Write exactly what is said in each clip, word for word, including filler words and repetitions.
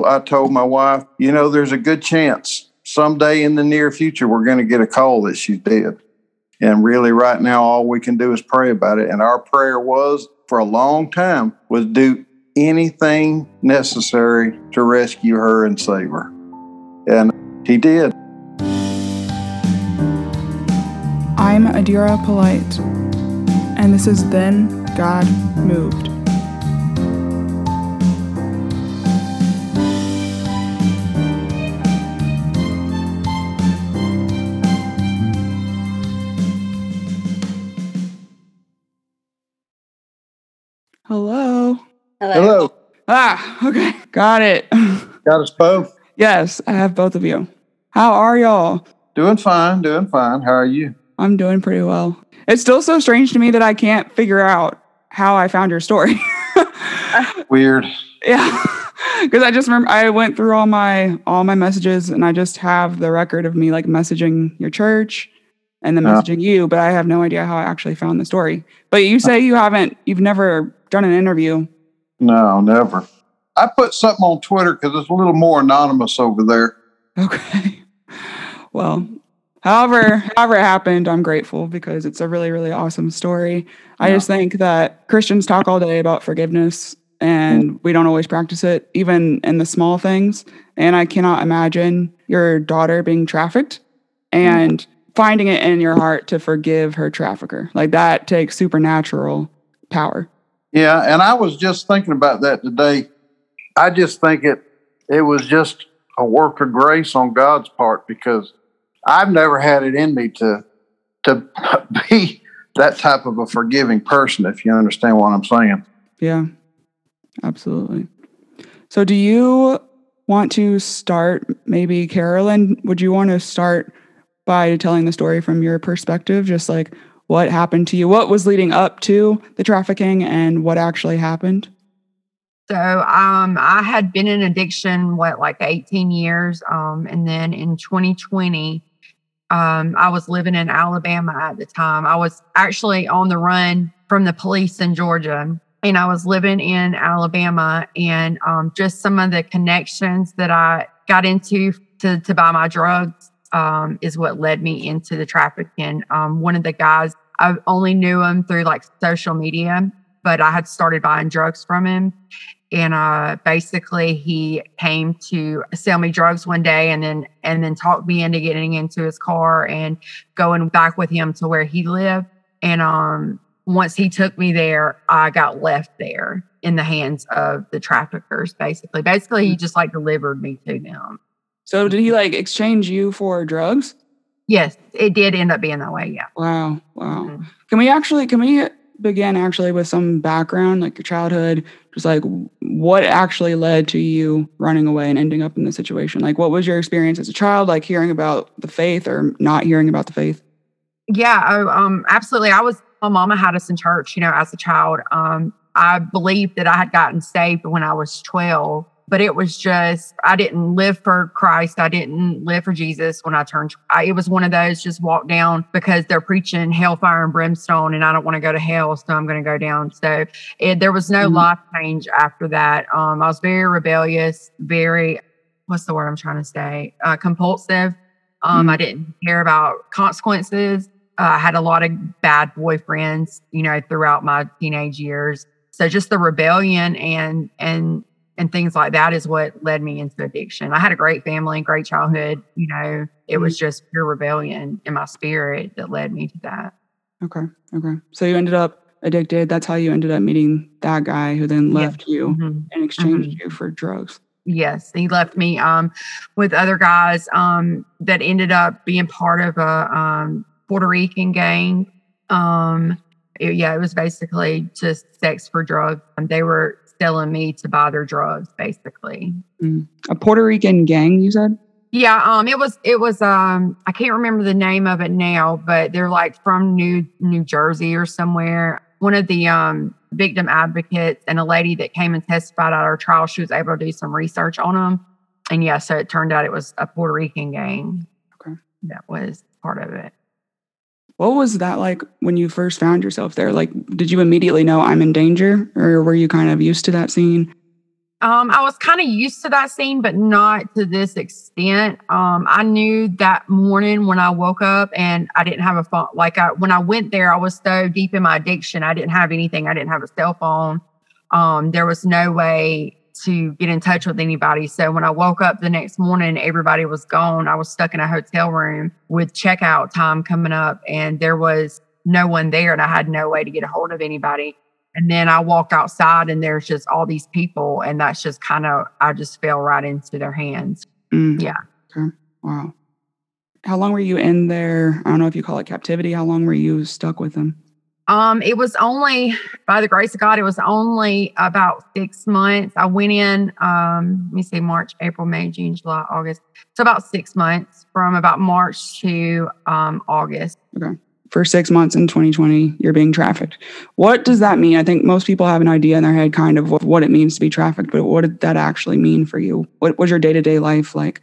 I told my wife, you know, there's a good chance someday in the near future we're going to get a call that she's dead. And really right now, all we can do is pray about it. And our prayer was, for a long time, was do anything necessary to rescue her and save her. And he did. I'm Adira Polite, and this is Then God Moved. Hello. Hello. Hello. Ah, okay. Got it. Got us both? Yes, I have both of you. How are y'all? Doing fine, doing fine. How are you? I'm doing pretty well. It's still so strange to me that I can't figure out how I found your story. Weird. Yeah. Because I just remember I went through all my all my messages and I just have the record of me like messaging your church and then messaging uh, you, but I have no idea how I actually found the story. But you say you haven't, you've never done an interview. No, never. I put something on Twitter because it's a little more anonymous over there. Okay. Well, however, however it happened, I'm grateful because it's a really, really awesome story. I yeah. just think that Christians talk all day about forgiveness and mm-hmm. we don't always practice it, even in the small things. And I cannot imagine your daughter being trafficked and mm-hmm. finding it in your heart to forgive her trafficker. Like that takes supernatural power. Yeah, and I was just thinking about that today. I just think it it was just a work of grace on God's part because I've never had it in me to to be that type of a forgiving person, if you understand what I'm saying. Yeah, absolutely. So do you want to start, maybe Carolyn, would you want to start by telling the story from your perspective, just like what happened to you? What was leading up to the trafficking and what actually happened? So um, I had been in addiction, what, like eighteen years. Um, and then in twenty twenty, um, I was living in Alabama at the time. I was actually on the run from the police in Georgia. And I was living in Alabama. And um, just some of the connections that I got into to, to buy my drugs um, is what led me into the trafficking. Um, one of the guys, I only knew him through like social media, but I had started buying drugs from him. And uh, basically he came to sell me drugs one day and then and then talked me into getting into his car and going back with him to where he lived. And um, once he took me there, I got left there in the hands of the traffickers, basically. Basically, he just like delivered me to them. So did he like exchange you for drugs? Yes, it did end up being that way, yeah. Wow, wow. Mm-hmm. Can we actually, can we begin actually with some background, like your childhood, just like what actually led to you running away and ending up in this situation? Like what was your experience as a child, like hearing about the faith or not hearing about the faith? Yeah, oh, um, absolutely. I was, my mama had us in church, you know, as a child. Um, I believed that I had gotten saved when I was twelve. But it was just, I didn't live for Christ. I didn't live for Jesus when I turned. I, it was one of those just walk down because they're preaching hellfire and brimstone and I don't want to go to hell, so I'm going to go down. So it, there was no mm-hmm. life change after that. Um, I was very rebellious, very, what's the word I'm trying to say? Uh, compulsive. Um, mm-hmm. I didn't care about consequences. Uh, I had a lot of bad boyfriends, you know, throughout my teenage years. So just the rebellion and, and, And things like that is what led me into addiction. I had a great family, great childhood. You know, it was just pure rebellion in my spirit that led me to that. Okay. Okay. So you ended up addicted. That's how you ended up meeting that guy who then left yes. you mm-hmm. and exchanged mm-hmm. you for drugs. Yes. He left me um, with other guys um, that ended up being part of a um, Puerto Rican gang. Um, it, yeah, it was basically just sex for drugs. And they were selling me to buy their drugs, basically. Mm. A Puerto Rican gang, you said? Yeah, um, it was, it was, um, I can't remember the name of it now, but they're like from New New Jersey or somewhere. One of the um, victim advocates and a lady that came and testified at our trial, she was able to do some research on them. And yeah, so it turned out it was a Puerto Rican gang. Okay. That was part of it. What was that like when you first found yourself there? Like, did you immediately know I'm in danger, or were you kind of used to that scene? Um, I was kind of used to that scene, but not to this extent. Um, I knew that morning when I woke up and I didn't have a phone. Like I, when I went there, I was so deep in my addiction. I didn't have anything. I didn't have a cell phone. Um, there was no way to get in touch with anybody. So when I woke up the next morning, everybody was gone. I was stuck in a hotel room with checkout time coming up, and there was no one there, and I had no way to get a hold of anybody. And then I walked outside and there's just all these people. And that's just kind of, I just fell right into their hands. Mm. Yeah. Okay. Wow. How long were you in there? I don't know if you call it captivity. How long were you stuck with them? Um, it was only, by the grace of God, it was only about six months. I went in, um, let me see, March, April, May, June, July, August. So about six months from about March to um, August. Okay. For six months in twenty twenty, you're being trafficked. What does that mean? I think most people have an idea in their head kind of what it means to be trafficked, but what did that actually mean for you? What was your day-to-day life like?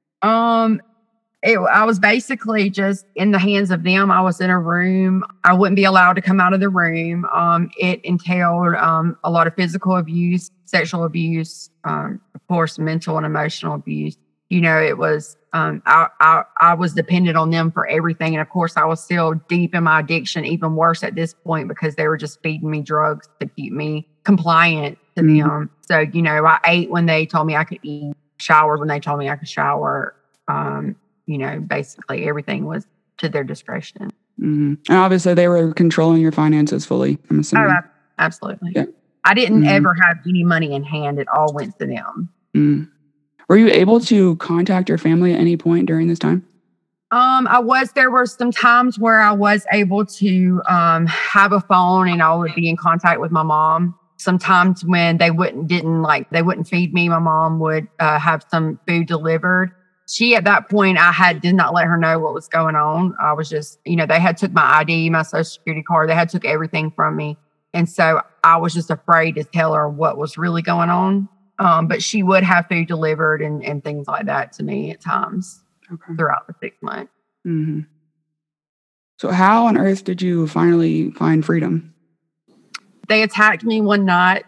Um, it, I was basically just in the hands of them. I was in a room. I wouldn't be allowed to come out of the room. Um, it entailed um, a lot of physical abuse, sexual abuse, um, of course, mental and emotional abuse. You know, it was, um, I, I, I was dependent on them for everything. And of course, I was still deep in my addiction, even worse at this point, because they were just feeding me drugs to keep me compliant to Mm-hmm. them. So, you know, I ate when they told me I could eat, showered when they told me I could shower. Um, you know, basically everything was to their discretion. Mm-hmm. And obviously they were controlling your finances fully, I'm assuming. Oh, absolutely. Yeah. I didn't Mm-hmm. ever have any money in hand. It all went to them. Mm. Were you able to contact your family at any point during this time? Um, I was, there were some times where I was able to um, have a phone and I would be in contact with my mom. Sometimes when they wouldn't, didn't like, they wouldn't feed me, my mom would uh, have some food delivered. She, at that point, I had, did not let her know what was going on. I was just, you know, they had took my I D, my social security card. They had took everything from me. And so I was just afraid to tell her what was really going on. Um, but she would have food delivered and, and things like that to me at times Okay. throughout the six months. Mm-hmm. So how on earth did you finally find freedom? They attacked me one night.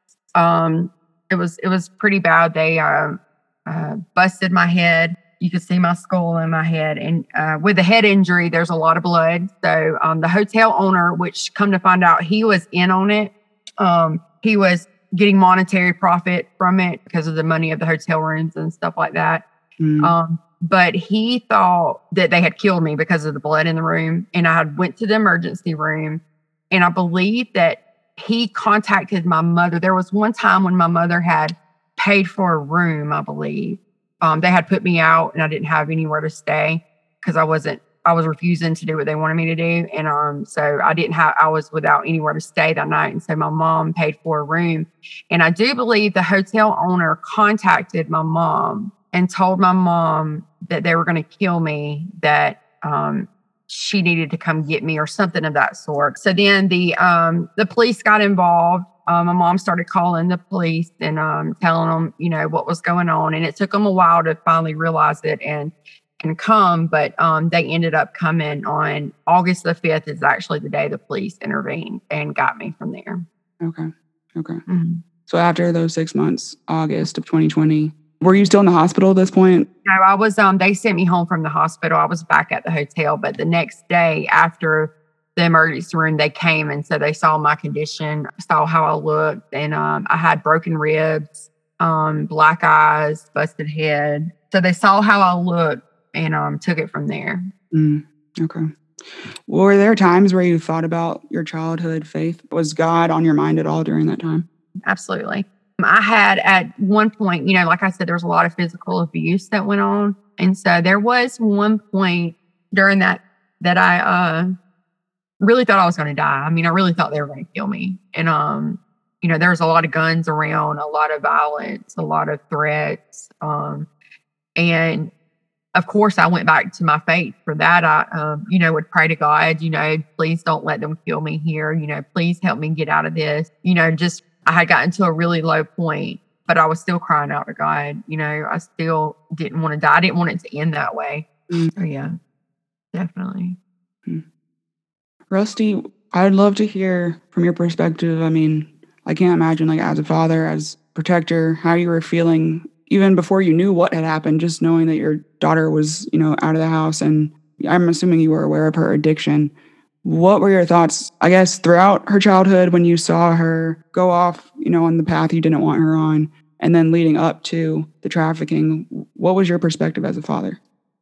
Um, it was it was pretty bad. They uh, uh, busted my head. You could see my skull in my head. And uh, with the head injury, there's a lot of blood. So um, the hotel owner, which come to find out, he was in on it. Um, he was getting monetary profit from it because of the money of the hotel rooms and stuff like that. Mm. Um, but he thought that they had killed me because of the blood in the room. And I had went to the emergency room, and I believe that he contacted my mother. There was one time when my mother had paid for a room, I believe. Um, they had put me out and I didn't have anywhere to stay because I wasn't, I was refusing to do what they wanted me to do. And um, so I didn't have, I was without anywhere to stay that night. And so my mom paid for a room. And I do believe the hotel owner contacted my mom and told my mom that they were going to kill me, that um, she needed to come get me or something of that sort. So then the um, the police got involved. Um, my mom started calling the police and um, telling them, you know, what was going on. And it took them a while to finally realize it and and come. But um, they ended up coming on August the fifth is actually the day the police intervened and got me from there. Okay. Okay. Mm-hmm. So after those six months, August of twenty twenty, were you still in the hospital at this point? No, I was, um, they sent me home from the hospital. I was back at the hotel, but the next day after the emergency room, they came. And so they saw my condition, saw how I looked, and um, I had broken ribs, um, black eyes, busted head. So they saw how I looked and um, took it from there. Mm, okay. Were there times where you thought about your childhood faith? Was God on your mind at all during that time? Absolutely. I had at one point, you know, like I said, there was a lot of physical abuse that went on. And so there was one point during that that I uh, really thought I was going to die. I mean, I really thought they were going to kill me. And, um, you know, there was a lot of guns around, a lot of violence, a lot of threats. Um, and of course, I went back to my faith for that. I, um, you know, would pray to God, you know, please don't let them kill me here. You know, please help me get out of this. You know, just I had gotten to a really low point, but I was still crying out to God. You know, I still didn't want to die. I didn't want it to end that way. Mm. So yeah, definitely. Hmm. Rusty, I'd love to hear from your perspective. I mean, I can't imagine, like, as a father, as protector, how you were feeling even before you knew what had happened, just knowing that your daughter was, you know, out of the house, and I'm assuming you were aware of her addiction. What were your thoughts, I guess, throughout her childhood when you saw her go off, you know, on the path you didn't want her on, and then leading up to the trafficking? What was your perspective as a father?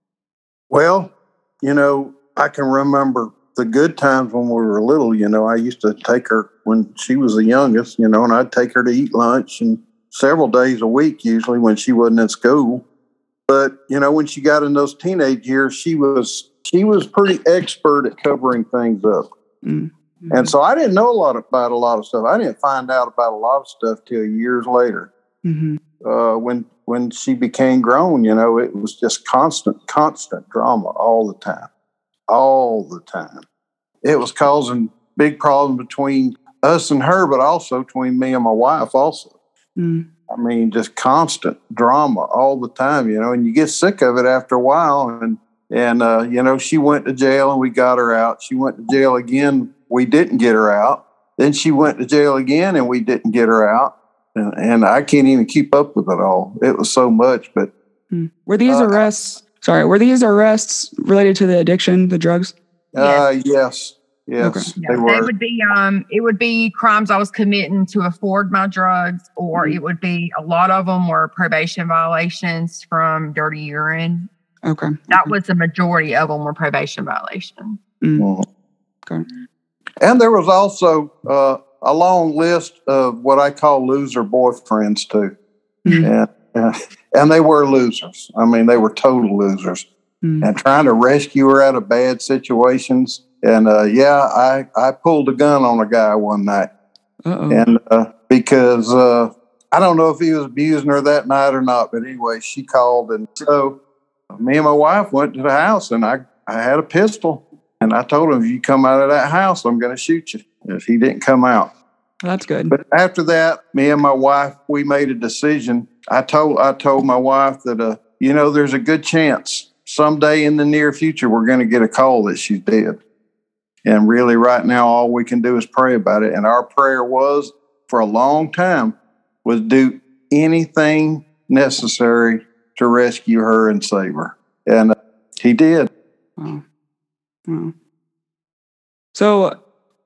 Well, you know, I can remember the good times when we were little. You know, I used to take her when she was the youngest, you know, and I'd take her to eat lunch and several days a week, usually when she wasn't in school. But, you know, when she got in those teenage years, she was she was pretty expert at covering things up. Mm-hmm. And so I didn't know a lot about a lot of stuff. I didn't find out about a lot of stuff till years later. Mm-hmm. Uh, when when she became grown, you know, it was just constant, constant drama all the time, all the time. It was causing big problems between us and her, but also between me and my wife also. Mm. I mean, just constant drama all the time, you know, and you get sick of it after a while. And, and uh, you know, she went to jail and we got her out. She went to jail again. We didn't get her out. Then she went to jail again and we didn't get her out. And, and I can't even keep up with it all. It was so much. But mm. were these uh, arrests, sorry, were these arrests related to the addiction, the drugs? Uh, yes. yes. Yes, okay. they, yeah, they would be. Um, it would be crimes I was committing to afford my drugs, or mm-hmm. it would be a lot of them were probation violations from dirty urine. Okay, that okay. was the majority of them were probation violations. Mm-hmm. Okay, and there was also uh, a long list of what I call loser boyfriends too, mm-hmm. and uh, and they were losers. I mean, they were total losers, mm-hmm. and trying to rescue her out of bad situations. And, uh, yeah, I, I pulled a gun on a guy one night. Uh-oh. And uh, because uh, I don't know if he was abusing her that night or not. But anyway, she called. And so me and my wife went to the house, and I, I had a pistol. And I told him, if you come out of that house, I'm going to shoot you if he didn't come out. That's good. But after that, me and my wife, we made a decision. I told I told my wife that, uh, you know, there's a good chance someday in the near future we're going to get a call that she's dead. And really, right now, all we can do is pray about it. And our prayer was, for a long time, was do anything necessary to rescue her and save her. And uh, he did. Wow. Wow. So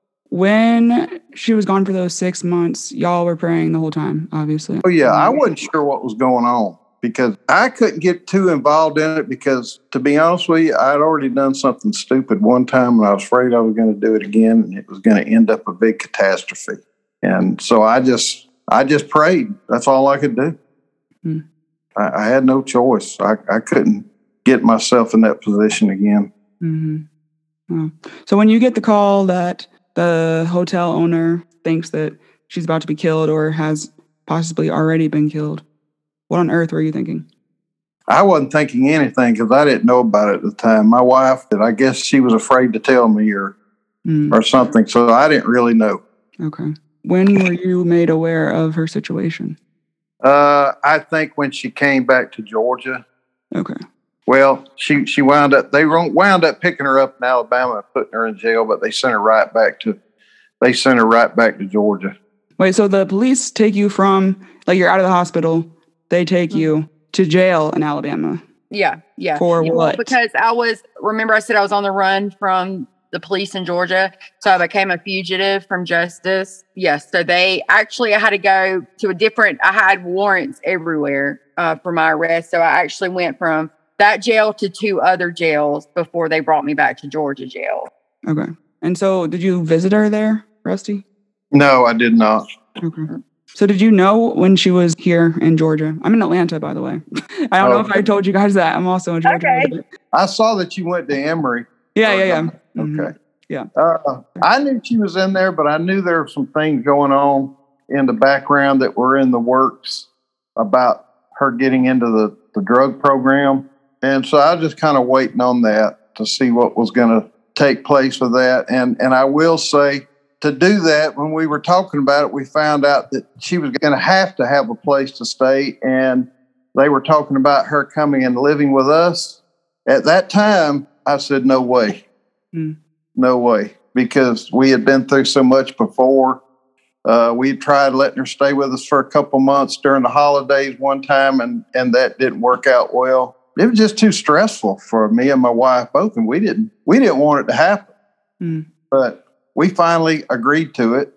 when she was gone for those six months, y'all were praying the whole time, obviously. Oh, yeah. I wasn't sure what was going on, because I couldn't get too involved in it because, to be honest with you, I'd already done something stupid one time and I was afraid I was going to do it again, and it was going to end up a big catastrophe. And so I just I just prayed. That's all I could do. Hmm. I, I had no choice. I, I couldn't get myself in that position again. Mm-hmm. Wow. So when you get the call that the hotel owner thinks that she's about to be killed or has possibly already been killed, what on earth were you thinking? I wasn't thinking anything because I didn't know about it at the time. My wife, I guess she was afraid to tell me or mm. or something, so I didn't really know. Okay. When were you made aware of her situation? Uh, I think when she came back to Georgia. Okay. Well, she, she wound up, they wound up picking her up in Alabama and putting her in jail, but they sent her right back to, they sent her right back to Georgia. Wait, so the police take you from, like, you're out of the hospital, they take mm-hmm. you to jail in Alabama. Yeah, yeah. For yeah, what? Because I was, remember I said I was on the run from the police in Georgia, so I became a fugitive from justice. Yes, so they, actually I had to go to a different, I had warrants everywhere uh, for my arrest, so I actually went from that jail to two other jails before they brought me back to Georgia jail. Okay. And so did you visit her there, Rusty? No, I did not. Okay. So did you know when she was here in Georgia? I'm in Atlanta, by the way. I don't oh, know if I told you guys that. I'm also in Georgia. Okay. I saw that you went to Emory. Yeah, yeah, yeah. Mm-hmm. Okay. Yeah. Uh, I knew she was in there, but I knew there were some things going on in the background that were in the works about her getting into the, the drug program. And so I was just kind of waiting on that to see what was going to take place with that. And and I will say, to do that, when we were talking about it, we found out that she was going to have to have a place to stay. And they were talking about her coming and living with us. At that time, I said, no way. Mm. No way. Because we had been through so much before. Uh, we tried letting her stay with us for a couple months during the holidays one time, and, and that didn't work out well. It was just too stressful for me and my wife both, and we didn't we didn't want it to happen. Mm. But we finally agreed to it,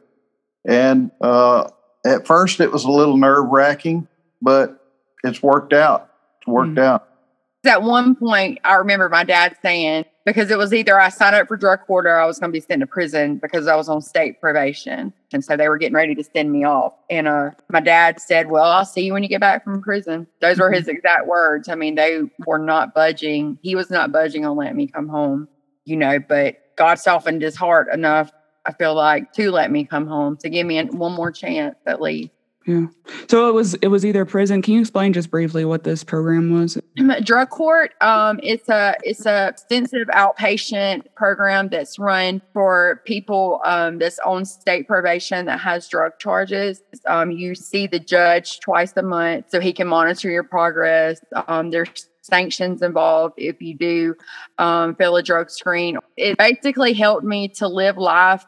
and uh, at first it was a little nerve wracking, but it's worked out. It's worked mm. out. At one point, I remember my dad saying, because it was either I signed up for drug court or I was going to be sent to prison because I was on state probation. And so they were getting ready to send me off. And uh, my dad said, well, I'll see you when you get back from prison. Those were his exact words. I mean, they were not budging. He was not budging on letting me come home, you know, but God softened his heart enough, I feel like, to let me come home, to give me one more chance at least. Yeah. So it was it was either prison. Can you explain just briefly what this program was? Drug court. Um, it's a it's a extensive outpatient program that's run for people um, that's on state probation that has drug charges. Um, you see the judge twice a month so he can monitor your progress. Um, there's sanctions involved if you do um, fail a drug screen. It basically helped me to live life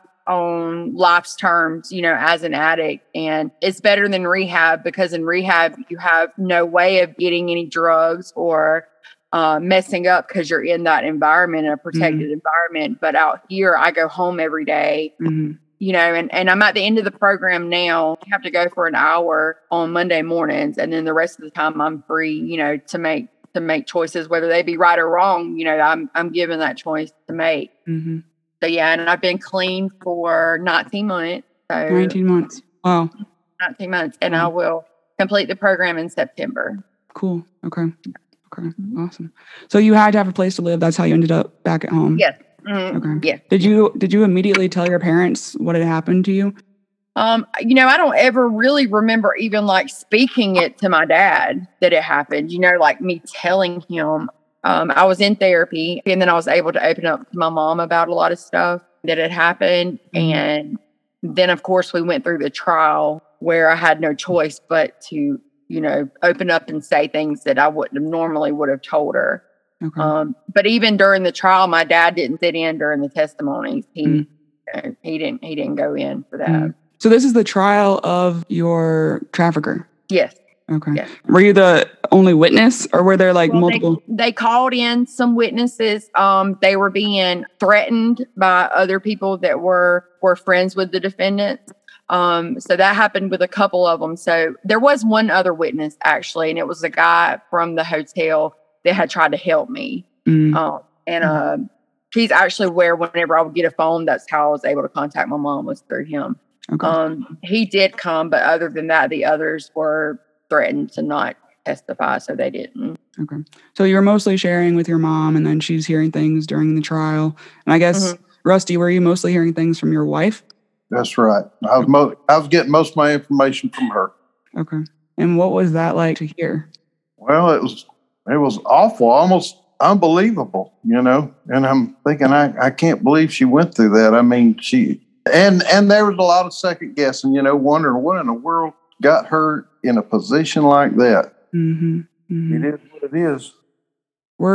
on life's terms, you know, as an addict. And it's better than rehab because in rehab, you have no way of getting any drugs or uh, messing up because you're in that environment, a protected mm-hmm. environment. But out here, I go home every day, mm-hmm. you know, and, and I'm at the end of the program now. I have to go for an hour on Monday mornings. And then the rest of the time I'm free, you know, to make to make choices, whether they be right or wrong. You know, I'm I'm given that choice to make. Mm-hmm. So, yeah, and I've been clean for nineteen months. So nineteen months. Wow. nineteen months. And wow. I will complete the program in September. Cool. Okay. Okay. Awesome. So you had to have a place to live. That's how you ended up back at home. Yes. Mm-hmm. Okay. Yeah. Did you, did you immediately tell your parents what had happened to you? Um, you know, I don't ever really remember even like speaking it to my dad that it happened, you know, like me telling him. Um, I was in therapy, and then I was able to open up to my mom about a lot of stuff that had happened. Mm-hmm. And then, of course, we went through the trial where I had no choice but to, you know, open up and say things that I wouldn't have normally would have told her. Okay. Um, but even during the trial, my dad didn't sit in during the testimonies. He mm-hmm. you know, he didn't he didn't go in for that. Mm-hmm. So this is the trial of your trafficker? Yes. Okay. Yes. Were you the only witness, or were there like well, multiple? They, they called in some witnesses. Um, they were being threatened by other people that were were friends with the defendants. Um, so that happened with a couple of them. So there was one other witness actually, and it was a guy from the hotel that had tried to help me. Mm. Um, and uh, he's actually where whenever I would get a phone, that's how I was able to contact my mom, was through him. Okay. Um, he did come, but other than that, the others were threatened to not testify, so they didn't. Okay. So you were mostly sharing with your mom, and then she's hearing things during the trial. And I guess, mm-hmm. Rusty, were you mostly hearing things from your wife? That's right. I was, mo- I was getting most of my information from her. Okay. And what was that like to hear? Well, it was it was awful, almost unbelievable, you know. And I'm thinking, I, I can't believe she went through that. I mean, she and and there was a lot of second guessing, you know, wondering what in the world got her in a position like that. Mm-hmm. Mm-hmm. It is what it is. Were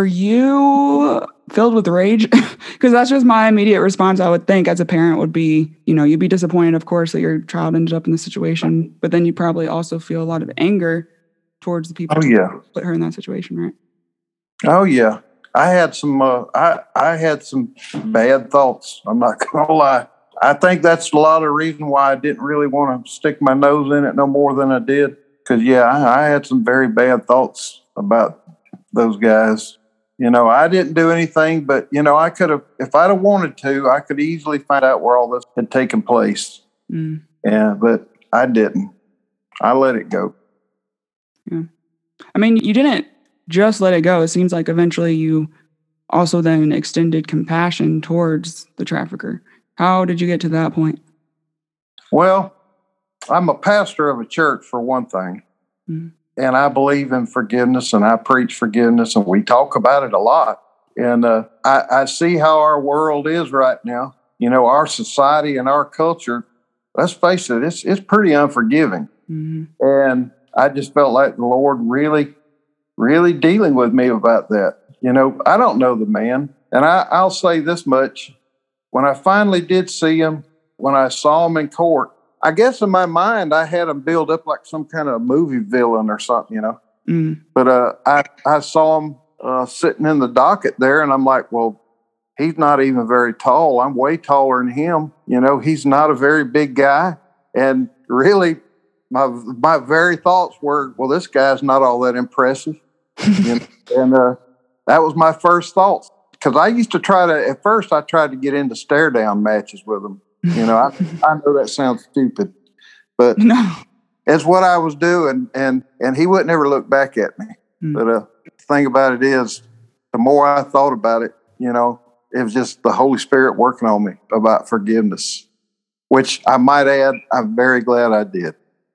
you filled with rage? Because that's just my immediate response, I would think, as a parent would be, you know, you'd be disappointed, of course, that your child ended up in this situation, but then you probably also feel a lot of anger towards the people oh, yeah. who put her in that situation, right? Oh, yeah. I had some, uh, I, I had some bad thoughts. I'm not going to lie. I think that's a lot of reason why I didn't really want to stick my nose in it no more than I did. Because, yeah, I, I had some very bad thoughts about those guys. You know, I didn't do anything, but, you know, I could have, if I'd have wanted to, I could easily find out where all this had taken place. Mm. Yeah, but I didn't. I let it go. Yeah. I mean, you didn't just let it go. It seems like eventually you also then extended compassion towards the trafficker. How did you get to that point? Well, I'm a pastor of a church, for one thing. Mm. And I believe in forgiveness, and I preach forgiveness, and we talk about it a lot. And uh, I, I see how our world is right now. You know, our society and our culture, let's face it, it's, it's pretty unforgiving. Mm-hmm. And I just felt like the Lord really, really dealing with me about that. You know, I don't know the man. And I, I'll say this much. When I finally did see him, when I saw him in court, I guess in my mind, I had him build up like some kind of movie villain or something, you know. Mm. But uh, I, I saw him uh, sitting in the docket there, and I'm like, well, he's not even very tall. I'm way taller than him. You know, he's not a very big guy. And really, my my very thoughts were, well, this guy's not all that impressive. You know? And uh, that was my first thoughts. Because I used to try to, at first, I tried to get into stare down matches with him. You know, I, I know that sounds stupid, but No. it's what I was doing. And, and he wouldn't ever look back at me. Mm. But uh, the thing about it is, the more I thought about it, you know, it was just the Holy Spirit working on me about forgiveness, which I might add, I'm very glad I did.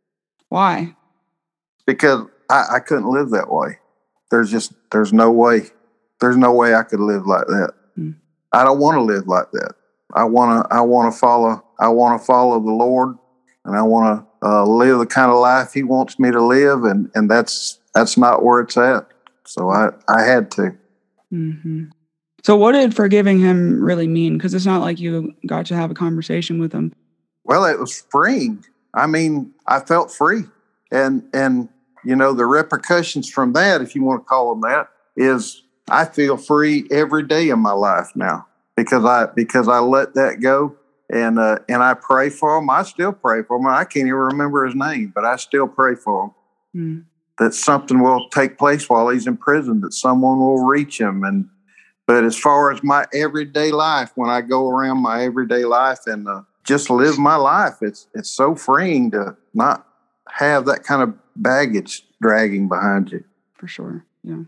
Why? Because I, I couldn't live that way. There's just, there's no way. There's no way I could live like that. Mm. I don't want to live like that. I want to, I want to follow, I want to follow the Lord, and I want to uh, live the kind of life He wants me to live. And, and that's, that's not where it's at. So I, I had to. Mm-hmm. So what did forgiving him really mean? Because it's not like you got to have a conversation with him. Well, it was freeing. I mean, I felt free. And, and, you know, the repercussions from that, if you want to call them that, is I feel free every day of my life now because I, because I let that go. And, uh, and I pray for him. I still pray for him. I can't even remember his name, but I still pray for him. Mm. That something will take place while he's in prison, that someone will reach him. And, but as far as my everyday life, when I go around my everyday life and uh, just live my life, it's it's so freeing to not have that kind of baggage dragging behind you. For sure, yeah.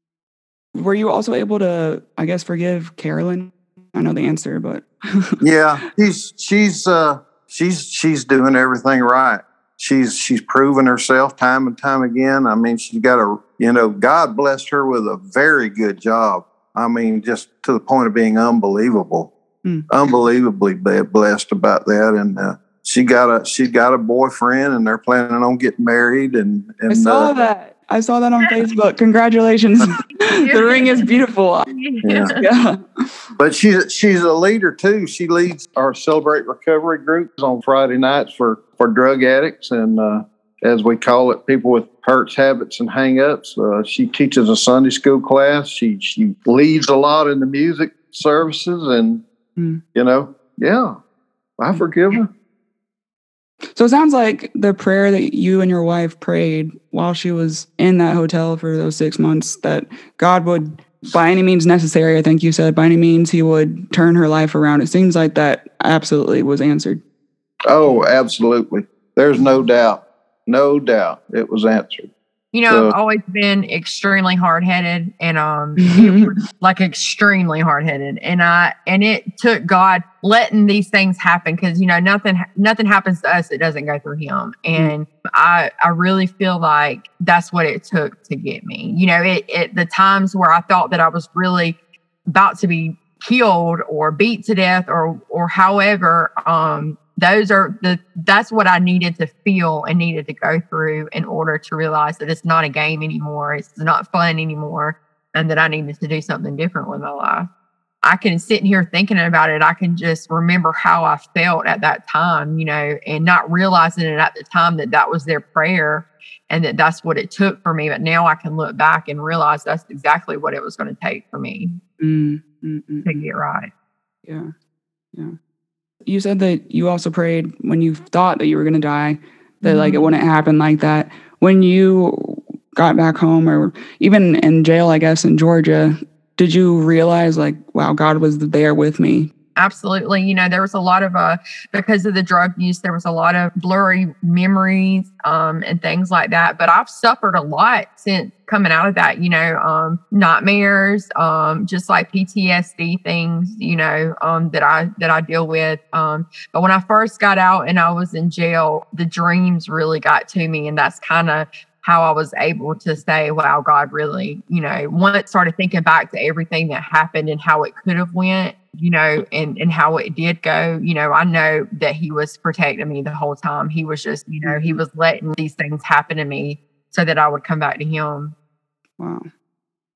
Were you also able to, I guess, forgive Carolyn? I know the answer, but yeah, she's she's uh, she's she's doing everything right. She's she's proven herself time and time again. I mean, she's got a you know, God blessed her with a very good job. I mean, just to the point of being unbelievable, mm. unbelievably blessed about that. And uh, she got a she got a boyfriend, and they're planning on getting married. And, and I saw uh, that. I saw that on Facebook. Congratulations! The ring is beautiful. Yeah. yeah. But she's she's a leader too. She leads our Celebrate Recovery groups on Friday nights for for drug addicts and. Uh, as we call it, people with hurts, habits, and hang-ups. Uh, she teaches a Sunday school class. She she leads a lot in the music services. And, mm. you know, yeah, I forgive her. So it sounds like the prayer that you and your wife prayed while she was in that hotel for those six months, that God would, by any means necessary, I think you said, by any means, He would turn her life around. It seems like that absolutely was answered. Oh, absolutely. There's no doubt. No doubt it was answered. You know, so, I've always been extremely hard-headed and um it was like extremely hard-headed. And I and it took God letting these things happen because, you know, nothing nothing happens to us that doesn't go through Him. And I I really feel like that's what it took to get me. You know, it, it the times where I thought that I was really about to be killed or beat to death or or however, um Those are the, that's what I needed to feel and needed to go through in order to realize that it's not a game anymore. It's not fun anymore. And that I needed to do something different with my life. I can sit here thinking about it. I can just remember how I felt at that time, you know, and not realizing it at the time that that was their prayer and that that's what it took for me. But now I can look back and realize that's exactly what it was going to take for me mm, mm, mm, to get right. Yeah. Yeah. You said that you also prayed when you thought that you were going to die, that mm-hmm. like it wouldn't happen like that. When you got back home or even in jail, I guess, in Georgia, did you realize like, wow, God was there with me? Absolutely. You know, there was a lot of, uh, because of the drug use, there was a lot of blurry memories um, and things like that. But I've suffered a lot since coming out of that, you know, um, nightmares, um, just like P T S D things, you know, um, that I, that I deal with. Um, but when I first got out and I was in jail, the dreams really got to me. And that's kind of how I was able to say, wow, God really, you know, once started thinking back to everything that happened and how it could have went, you know, and, and how it did go, you know, I know that He was protecting me the whole time. He was just, you know, He was letting these things happen to me so that I would come back to Him. Wow.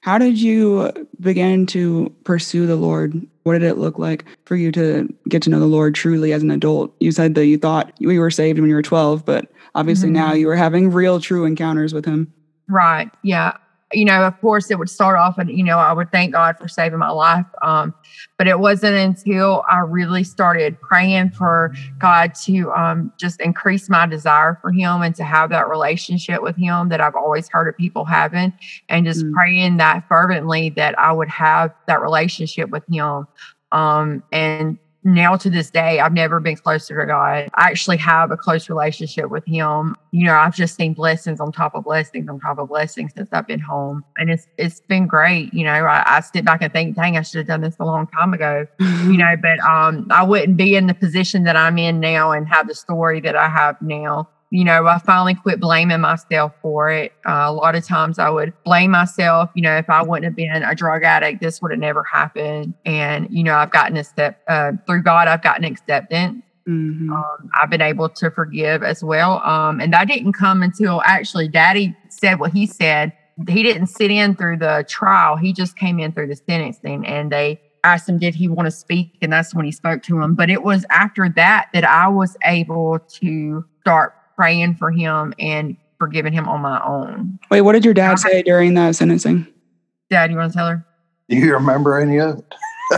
How did you begin to pursue the Lord? What did it look like for you to get to know the Lord truly as an adult? You said that you thought you were saved when you were twelve, but obviously mm-hmm. now you were having real, true encounters with him. Right. Yeah. You know, of course, it would start off and, you know, I would thank God for saving my life. Um, but it wasn't until I really started praying for God to um, just increase my desire for him and to have that relationship with him that I've always heard of people having, and just mm. praying that fervently that I would have that relationship with him. Um, and now to this day, I've never been closer to God. I actually have a close relationship with him. You know, I've just seen blessings on top of blessings on top of blessings since I've been home. And it's it's been great. You know, I, I sit back and think, dang, I should have done this a long time ago. You know, but um, I wouldn't be in the position that I'm in now and have the story that I have now. You know, I finally quit blaming myself for it. Uh, a lot of times I would blame myself. You know, if I wouldn't have been a drug addict, this would have never happened. And, you know, I've gotten a step uh, through God, I've gotten acceptance. Mm-hmm. Um, I've been able to forgive as well. Um, and that didn't come until actually Daddy said what he said. He didn't sit in through the trial. He just came in through the sentencing, and they asked him, did he want to speak? And that's when he spoke to him. But it was after that that I was able to start praying for him and forgiving him on my own. Wait, what did your dad say during that sentencing? Dad, you want to tell her? Do you remember any of it?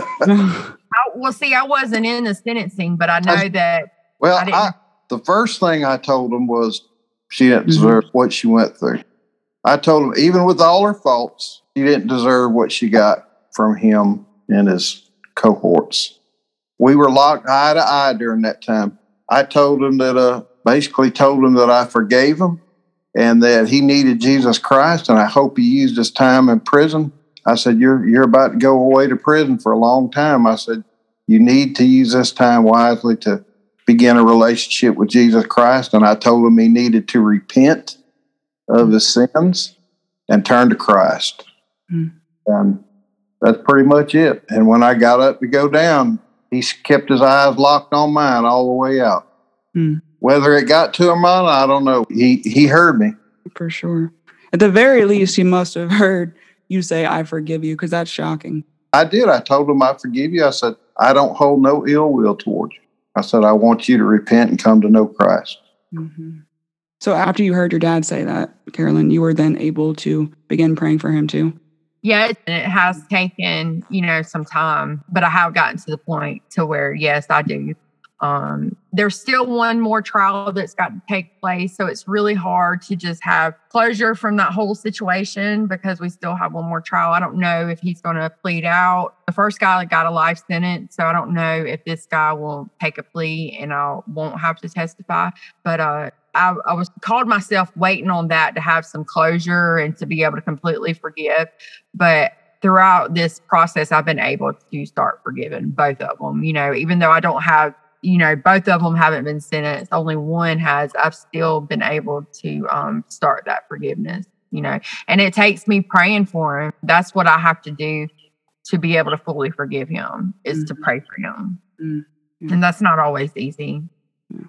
I, well, see, I wasn't in the sentencing, but I know I, that. Well, I I, the first thing I told him was she didn't deserve mm-hmm. what she went through. I told him, even with all her faults, she didn't deserve what she got from him and his cohorts. We were locked eye to eye during that time. I told him that, uh, basically told him that I forgave him and that he needed Jesus Christ, and I hope he used his time in prison. I said, you're you're about to go away to prison for a long time. I said, you need to use this time wisely to begin a relationship with Jesus Christ. And I told him he needed to repent of his sins and turn to Christ. Mm. And that's pretty much it. And when I got up to go down, he kept his eyes locked on mine all the way out. Mm. Whether it got to him or not, I don't know. He he heard me. For sure. At the very least, he must have heard you say, I forgive you, because that's shocking. I did. I told him I forgive you. I said, I don't hold no ill will towards you. I said, I want you to repent and come to know Christ. Mm-hmm. So after you heard your dad say that, Carolyn, you were then able to begin praying for him too? Yeah, it, it has taken, you know, some time, but I have gotten to the point to where, yes, I do. Um, there's still one more trial that's got to take place. So it's really hard to just have closure from that whole situation because we still have one more trial. I don't know if he's going to plead out. The first guy got a life sentence. So I don't know if this guy will take a plea and I won't have to testify. But uh, I, I was called myself waiting on that to have some closure and to be able to completely forgive. But throughout this process, I've been able to start forgiving both of them. You know, even though I don't have You know, both of them haven't been sentenced. Only one has. I've still been able to um, start that forgiveness, you know, and it takes me praying for him. That's what I have to do to be able to fully forgive him is mm-hmm. to pray for him. Mm-hmm. And that's not always easy. Yeah.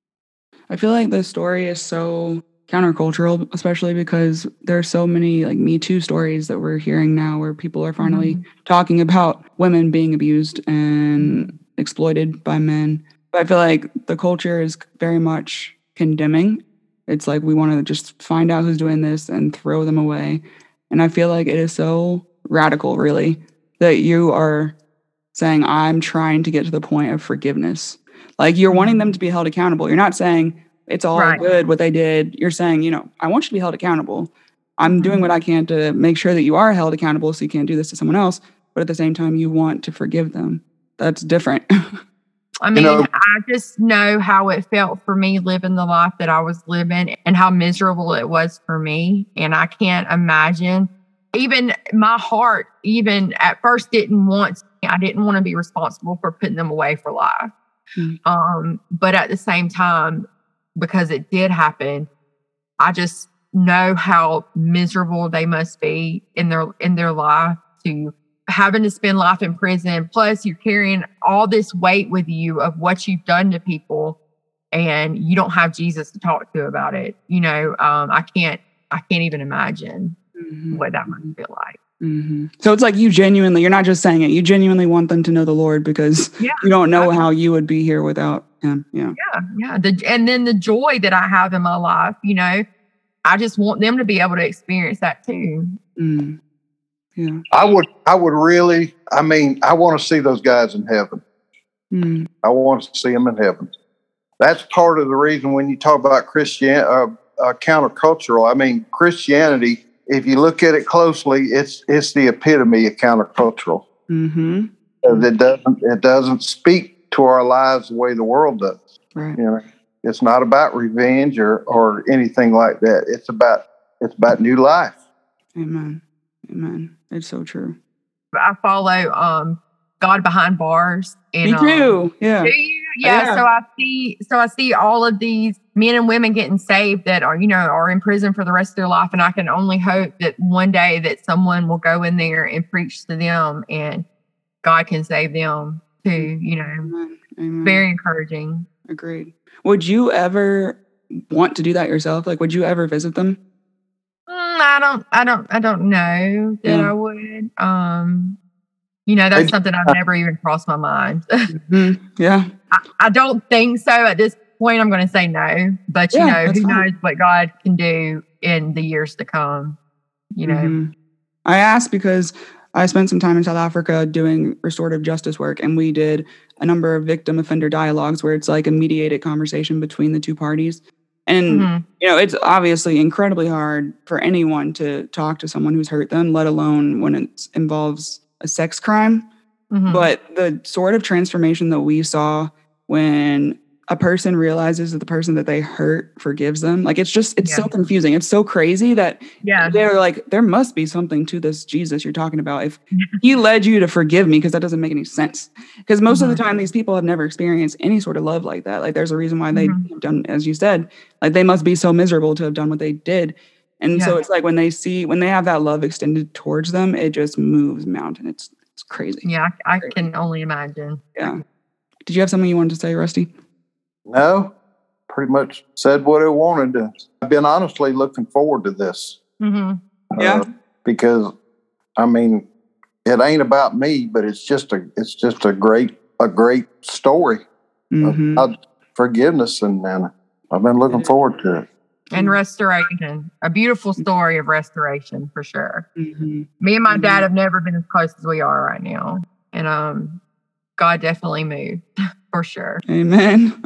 I feel like this story is so countercultural, especially because there are so many like Me Too stories that we're hearing now where people are finally mm-hmm. talking about women being abused and exploited by men. But I feel like the culture is very much condemning. It's like we want to just find out who's doing this and throw them away. And I feel like it is so radical, really, that you are saying, I'm trying to get to the point of forgiveness. Like you're wanting them to be held accountable. You're not saying it's all right. good what they did. You're saying, you know, I want you to be held accountable. I'm mm-hmm. doing what I can to make sure that you are held accountable so you can't do this to someone else. But at the same time, you want to forgive them. That's different. I mean, you know, I just know how it felt for me living the life that I was living and how miserable it was for me. And I can't imagine, even my heart, even at first didn't want, I didn't want to be responsible for putting them away for life. Mm-hmm. Um, but at the same time, because it did happen, I just know how miserable they must be in their, in their life to having to spend life in prison. Plus you're carrying all this weight with you of what you've done to people and you don't have Jesus to talk to about it. You know, um, I can't, I can't even imagine mm-hmm. what that might feel like. Mm-hmm. So it's like you genuinely, you're not just saying it, you genuinely want them to know the Lord because Yeah, you don't know I- how you would be here without him. Yeah. yeah, yeah. The, and then the joy that I have in my life, you know, I just want them to be able to experience that too. Mm. Yeah. I would, I would really, I mean, I want to see those guys in heaven. Mm. I want to see them in heaven. That's part of the reason when you talk about Christian, uh, uh, countercultural, I mean, Christianity, if you look at it closely, it's, it's the epitome of countercultural. Mm-hmm. It doesn't, it doesn't speak to our lives the way the world does. Right. You know, it's not about revenge or, or anything like that. It's about, it's about new life. Amen. Amen. It's so true. I follow um God Behind Bars. And, Me too. Um, Yeah. do you? Yeah, Yeah. So I see. So I see all of these men and women getting saved that are, you know, are in prison for the rest of their life, and I can only hope that one day that someone will go in there and preach to them, and God can save them too. You know, Amen. Amen. very encouraging. Agreed. Would you ever want to do that yourself? Like, would you ever visit them? Mm, I don't. I don't. I don't know that Yeah. I would. Um, you know, that's I- something I've never even crossed my mind. Mm-hmm. Yeah. I, I don't think so at this point. I'm going to say no, but you Yeah, know, that's who fine. knows what God can do in the years to come. You know, Mhm. I asked because I spent some time in South Africa doing restorative justice work, and we did a number of victim offender dialogues where it's like a mediated conversation between the two parties. And, Mhm. you know, it's obviously incredibly hard for anyone to talk to someone who's hurt them, let alone when it involves a sex crime. Mhm. But the sort of transformation that we saw when a person realizes that the person that they hurt forgives them, like it's just, it's so Yeah. confusing. It's so crazy that yeah, they're like, there must be something to this Jesus you're talking about. If he led you to forgive me, because that doesn't make any sense. Because most Mhm. of the time, these people have never experienced any sort of love like that. Like there's a reason why they Mhm. have done, as you said, like they must be so miserable to have done what they did. And so Yeah. it's like when they see, when they have that love extended towards them, it just moves mountain. It's it's crazy. yeah, I, I can only imagine. Yeah. Did you have something you wanted to say, Rusty? No, pretty much said what I wanted to. I've been honestly looking forward to this. Hmm. Yeah. Uh, because I mean, it ain't about me, but it's just a, it's just a great, a great story Mhm. of forgiveness. And, and I've been looking forward to it. And restoration, a beautiful story of restoration for sure. Mhm. Me and my Mhm. dad have never been as close as we are right now, and um, God definitely moved for sure. Amen.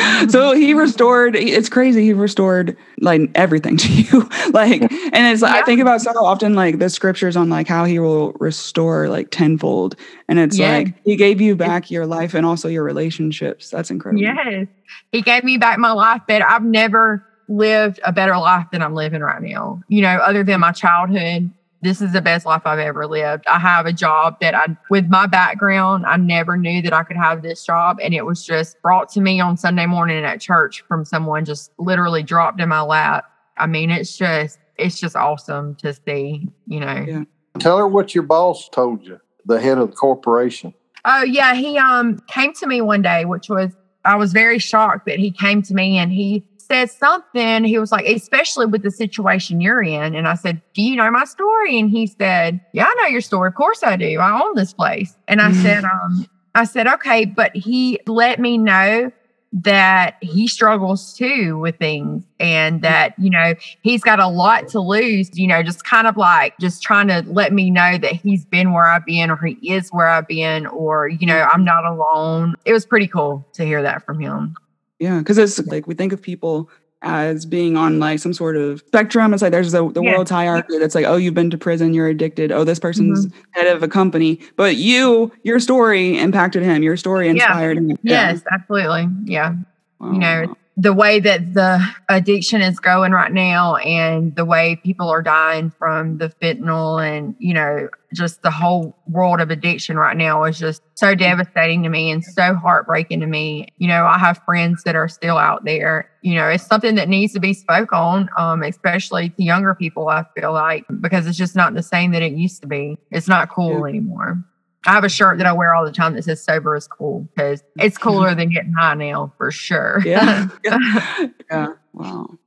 So he restored, it's crazy. He restored like everything to you. Like, and it's, I Yeah. think about so often like the scriptures on like how he will restore like tenfold. And it's Yeah. like, he gave you back your life and also your relationships. That's incredible. Yes, he gave me back my life better. I've never lived a better life than I'm living right now. You know, other than my childhood, this is the best life I've ever lived. I have a job that I, with my background, I never knew that I could have this job. And it was just brought to me on Sunday morning at church from someone, just literally dropped in my lap. I mean, it's just, it's just awesome to see, you know. Yeah. Tell her what your boss told you, the head of the corporation. Oh yeah, he um came to me one day, which was, I was very shocked that he came to me and he said something. He was like, especially with the situation you're in. And I said, do you know my story? And he said, yeah, I know your story. Of course I do. I own this place. And I said, um, I said, okay, but he let me know that he struggles too with things and that, you know, he's got a lot to lose, you know, just kind of like just trying to let me know that he's been where I've been or he is where I've been or, you know, I'm not alone. It was pretty cool to hear that from him. Yeah. Cause it's like, we think of people as being on like some sort of spectrum. It's like there's the, the Yeah. world's hierarchy that's like, oh, you've been to prison, you're addicted. Oh, this person's Mm-hmm. head of a company. But you, your story impacted him. Your story inspired him. Yes, absolutely. Yeah. Wow. You know, the way that the addiction is going right now and the way people are dying from the fentanyl and, you know, just the whole world of addiction right now is just so devastating to me and so heartbreaking to me. You know, I have friends that are still out there. You know, it's something that needs to be spoke on, um, especially to younger people, I feel like, because it's just not the same that it used to be. It's not cool Yeah. anymore. I have a shirt that I wear all the time that says sober is cool because it's cooler than getting high now for sure. Yeah. yeah. Yeah. Wow.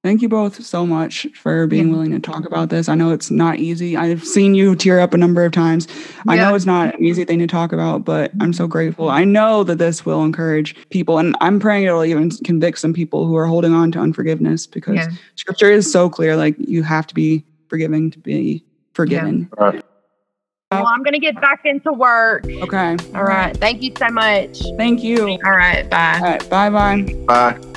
Thank you both so much for being Yeah. willing to talk about this. I know it's not easy. I've seen you tear up a number of times. I Yeah. know it's not an easy thing to talk about, but I'm so grateful. I know that this will encourage people, and I'm praying it'll even convict some people who are holding on to unforgiveness, because Yeah. scripture is so clear. Like, you have to be forgiving to be forgiven. Right. Well, I'm going to get back into work. Okay. All right. Thank you so much. Thank you. All right. Bye. All right. Bye bye. Bye.